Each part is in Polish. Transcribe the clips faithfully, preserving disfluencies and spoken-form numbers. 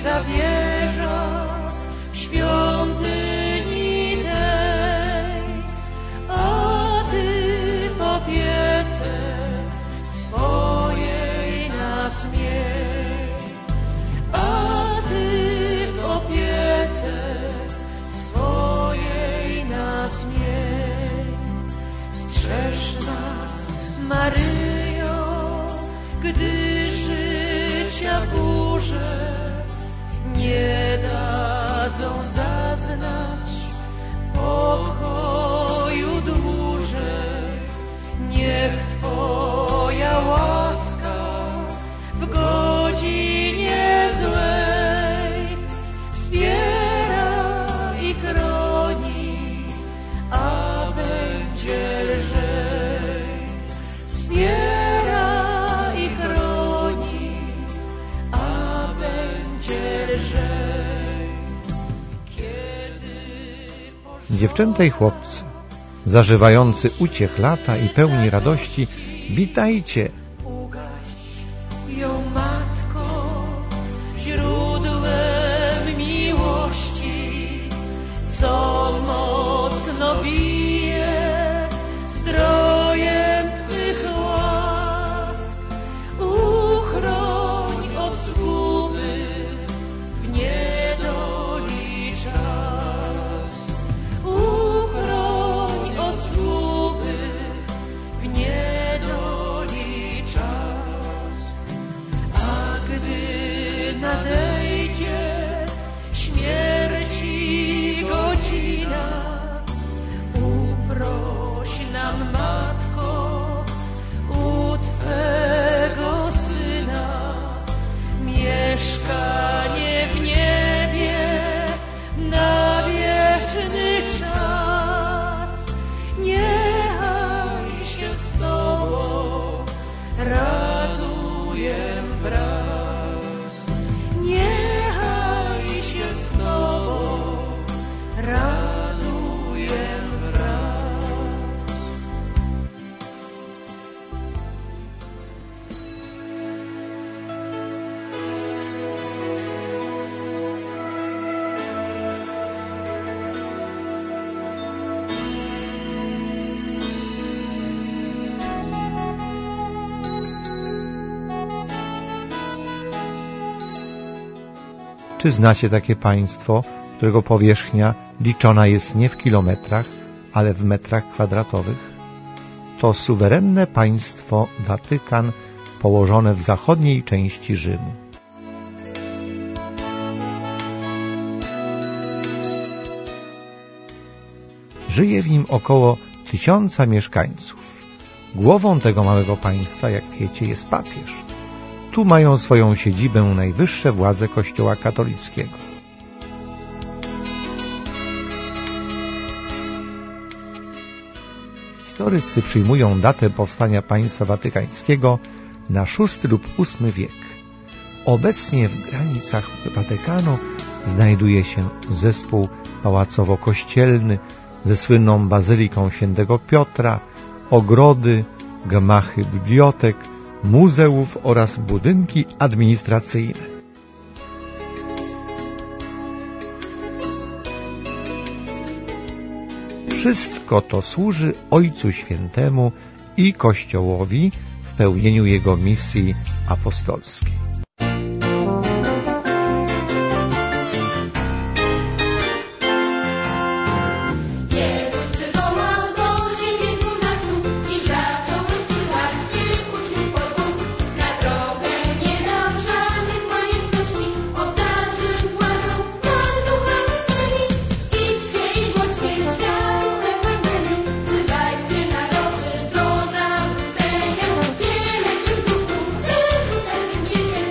ta wieża w świątyni tej, a Ty w opiece swojej nas miej, a Ty w opiece swojej nas miej. Strzeż nas, Maryjo, gdy życia burze nie dadzą zaznać pokoju dłużej. Niech Twoja łaska w godzinie złej wspiera i chroni, a będzie lżej. Wspiera i chroni, a będzie lżej. Kiedy Dziewczęta i chłopcy, zażywający uciech lata i pełni radości, witajcie! Ugaś ją, Matko, źródłem miłości, co mocno bije zdrojem Twych łask. Uchroń od zguby w niedoli czas. Uchroń od zguby w niedoli czas. A gdy nadejdzie śmierci godzina, uproś nam, Matko, u Twego Syna mieszkanie w niebie na wieczny czas. Niechaj się z Tobą raduję wraz. Niechaj się z Tobą raduję wraz. Czy znacie takie państwo, którego powierzchnia liczona jest nie w kilometrach, ale w metrach kwadratowych? To suwerenne państwo Watykan, położone w zachodniej części Rzymu. Żyje w nim około tysiąca mieszkańców. Głową tego małego państwa, jak wiecie, jest papież. Tu mają swoją siedzibę najwyższe władze Kościoła katolickiego. Historycy przyjmują datę powstania państwa watykańskiego na szósty lub ósmy wiek. Obecnie w granicach Watykanu znajduje się zespół pałacowo-kościelny ze słynną bazyliką świętego Piotra, ogrody, gmachy bibliotek, muzeów oraz budynki administracyjne. Wszystko to służy Ojcu Świętemu i Kościołowi w pełnieniu jego misji apostolskiej. Thank you.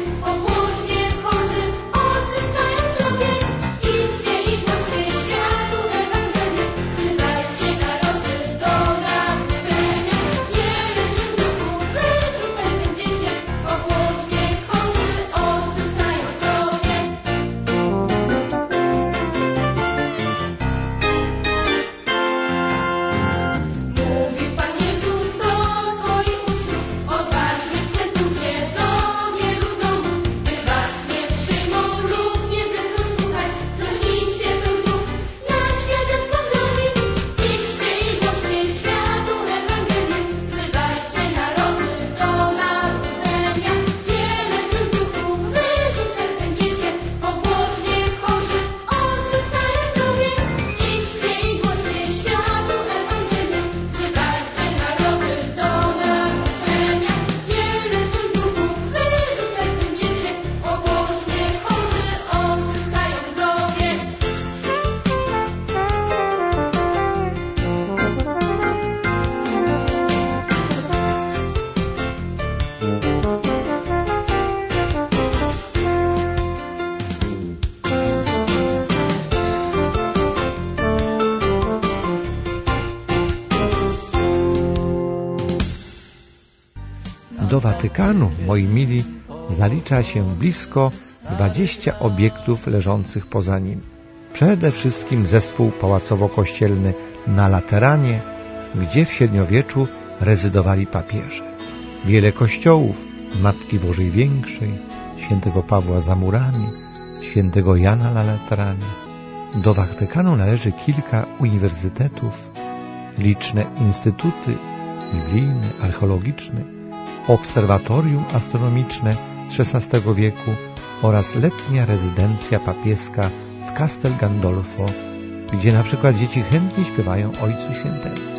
Watykanu, moi mili, zalicza się blisko dwadzieścia obiektów leżących poza nim. Przede wszystkim zespół pałacowo-kościelny na Lateranie, gdzie w średniowieczu rezydowali papieże. Wiele kościołów Matki Bożej Większej, świętego Pawła za murami, świętego Jana na Lateranie. Do Watykanu należy kilka uniwersytetów, liczne instytuty biblijne, archeologiczne, obserwatorium astronomiczne z szesnastego wieku oraz letnia rezydencja papieska w Castel Gandolfo, gdzie na przykład dzieci chętnie śpiewają Ojcu Świętemu.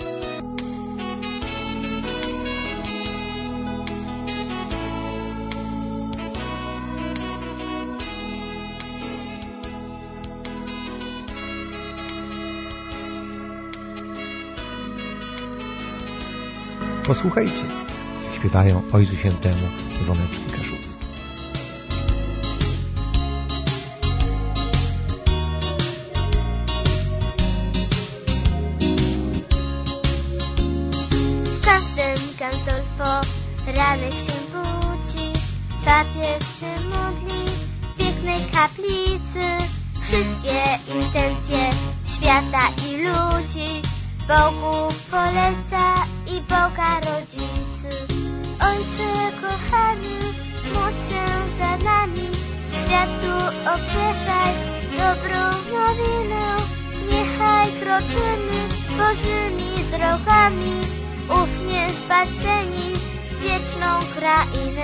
Posłuchajcie, śpiewają Ojcu Świętemu dzwoneczki kaszubskie. W Castel Gandolfo ranek się budzi, papież się modli w pięknej kaplicy. Wszystkie intencje świata i ludzi Bogu poleca i Boga rodzicy. Ojcze kochany, módl się za nami, światu obwieszaj dobrą nowinę. Niechaj kroczymy Bożymi drogami, ufnie wpatrzeni w wieczną krainę.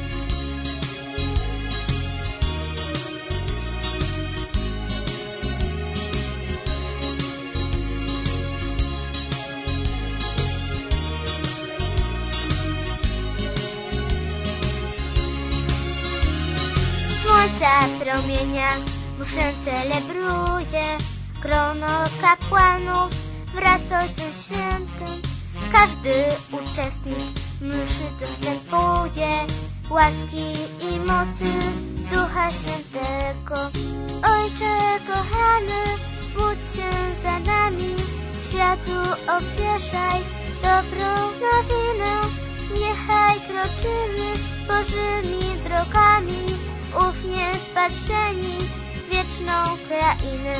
Słońca promienia mszę celebruje, grono kapłanów wraz z Ojcem Świętym. Każdy uczestnik mszy dostępuje łaski i mocy Ducha Świętego. Ojcze kochany, módl się za nami, światu obwieszaj dobrą nowinę. Niechaj kroczymy Bożymi drogami, ufnie wpatrzeni w wieczną krainę.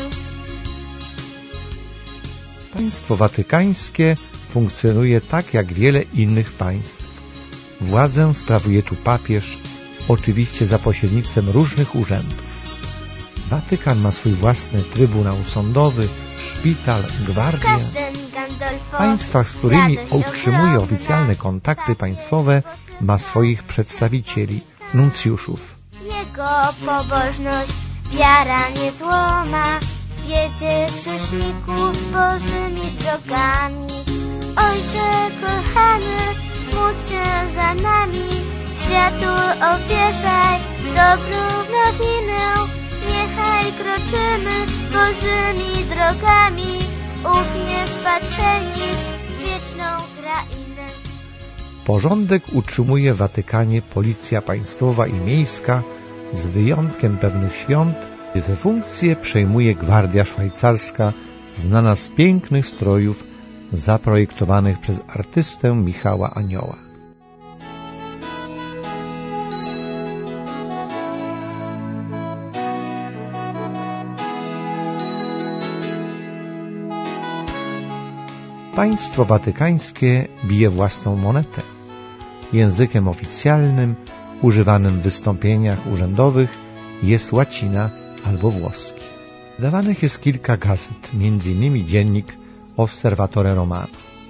Państwo watykańskie funkcjonuje tak jak wiele innych państw. Władzę sprawuje tu papież, oczywiście za pośrednictwem różnych urzędów. Watykan ma swój własny trybunał sądowy, szpital, gwardię. W państwach, z którymi utrzymuje oficjalne kontakty państwowe, ma swoich przedstawicieli, nuncjuszów. Jego pobożność wiara nie złoma, wiedzie grzeszników Bożymi drogami. Ojcze kochany, módl się za nami, światu obwieszaj dobrą nowinę. Niechaj kroczymy Bożymi drogami, ufnie wpatrzeni w wieczną krainę. Porządek utrzymuje w Watykanie policja państwowa i miejska, z wyjątkiem pewnych świąt, gdzie te funkcje przejmuje gwardia szwajcarska, znana z pięknych strojów zaprojektowanych przez artystę Michała Anioła. Państwo watykańskie bije własną monetę. Językiem oficjalnym używanym w wystąpieniach urzędowych jest łacina albo włoski. Wydawanych jest kilka gazet, między innymi dziennik Osservatore Romano.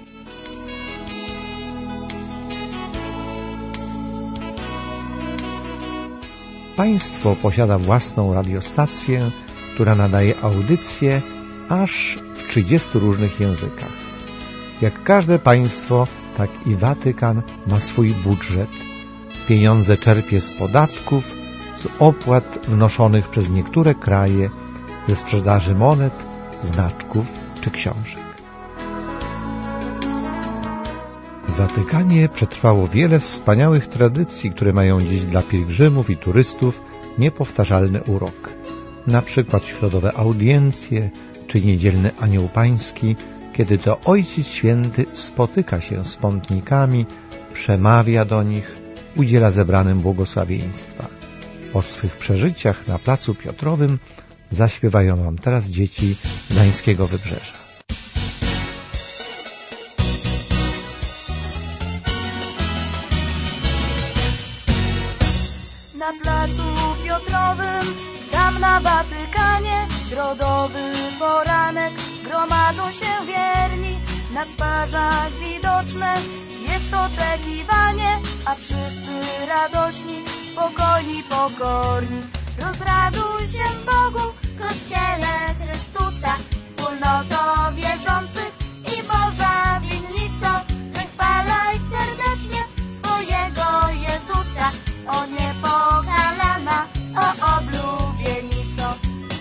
Państwo posiada własną radiostację, która nadaje audycje aż w trzydziestu różnych językach. Jak każde państwo, tak i Watykan ma swój budżet. Pieniądze czerpie z podatków, z opłat wnoszonych przez niektóre kraje, ze sprzedaży monet, znaczków czy książek. W Watykanie przetrwało wiele wspaniałych tradycji, które mają dziś dla pielgrzymów i turystów niepowtarzalny urok. Na przykład środowe audiencje czy niedzielny Anioł Pański, kiedy to Ojciec Święty spotyka się z pątnikami przemawia do nich, udziela zebranym błogosławieństwa. O swych przeżyciach na placu Piotrowym zaśpiewają wam teraz dzieci Gdańskiego Wybrzeża. Na placu Piotrowym, tam na Watykanie, środowy poranek, gromadzą się wierni, na twarzach widoczne jest oczekiwanie, a wszyscy radośni, spokojni, pokorni. Rozraduj się Bogu, Kościele Chrystusa, wspólnoto wierzących i Boża winnico. Wychwalaj serdecznie swojego Jezusa, o niepokalana, o oblubienico.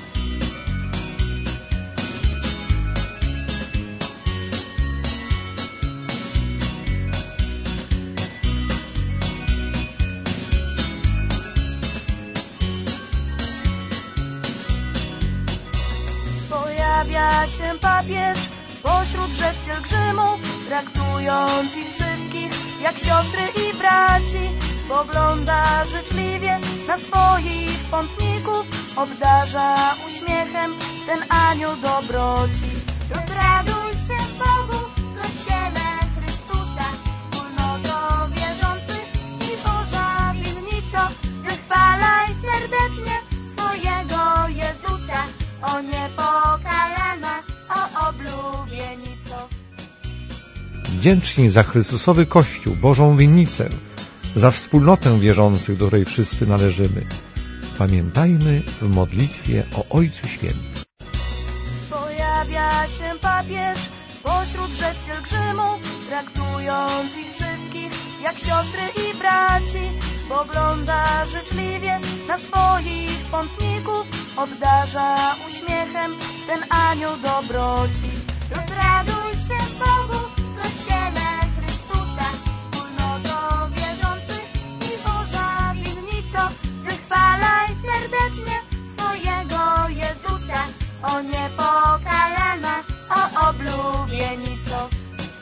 Pojawia się papież pośród rzesz pielgrzymów, traktując ich wszystkich jak siostry i braci. Spogląda życzliwie na swoich pątników, obdarza uśmiechem ten anioł dobroci. Rozraduj się Bogu, Kościele Chrystusa, wspólnoto wierzących i Boża winnico. Wychwalaj serdecznie swojego Jezusa, o niepokalana, o oblubienico. Wdzięczni za Chrystusowy Kościół, Bożą winnicę, za wspólnotę wierzących, do której wszyscy należymy. Pamiętajmy w modlitwie o Ojcu Świętym. Pojawia się papież pośród rzesz pielgrzymów, traktując ich wszystkich jak siostry i braci. Spogląda życzliwie na swoich pątników, obdarza uśmiechem ten anioł dobroci. Rozraduj się Bogu, Kościele Chrystusa, wspólnoto wierzących i Boża winnico. Wychwalaj serdecznie swojego Jezusa, o niepokalana, o oblubienico.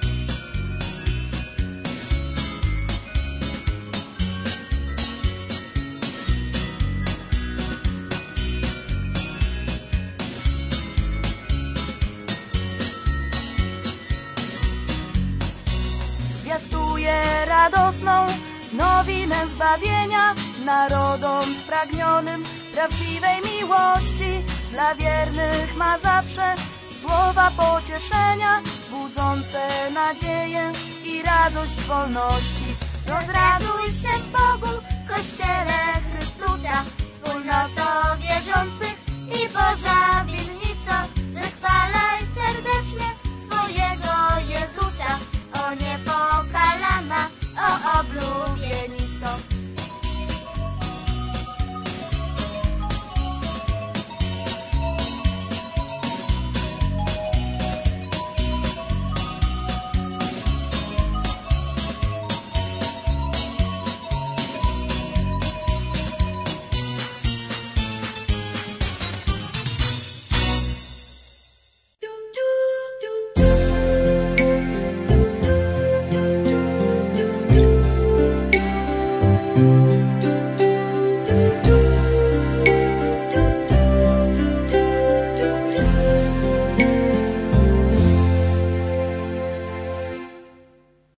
Zwiastuje radosną nowinę zbawienia narodom spragnionym prawdziwej miłości. Dla wiernych ma zawsze słowa pocieszenia, budzące nadzieję i radość wolności. Rozraduj się Bogu, Kościele Chrystusa, wspólnoto wierzących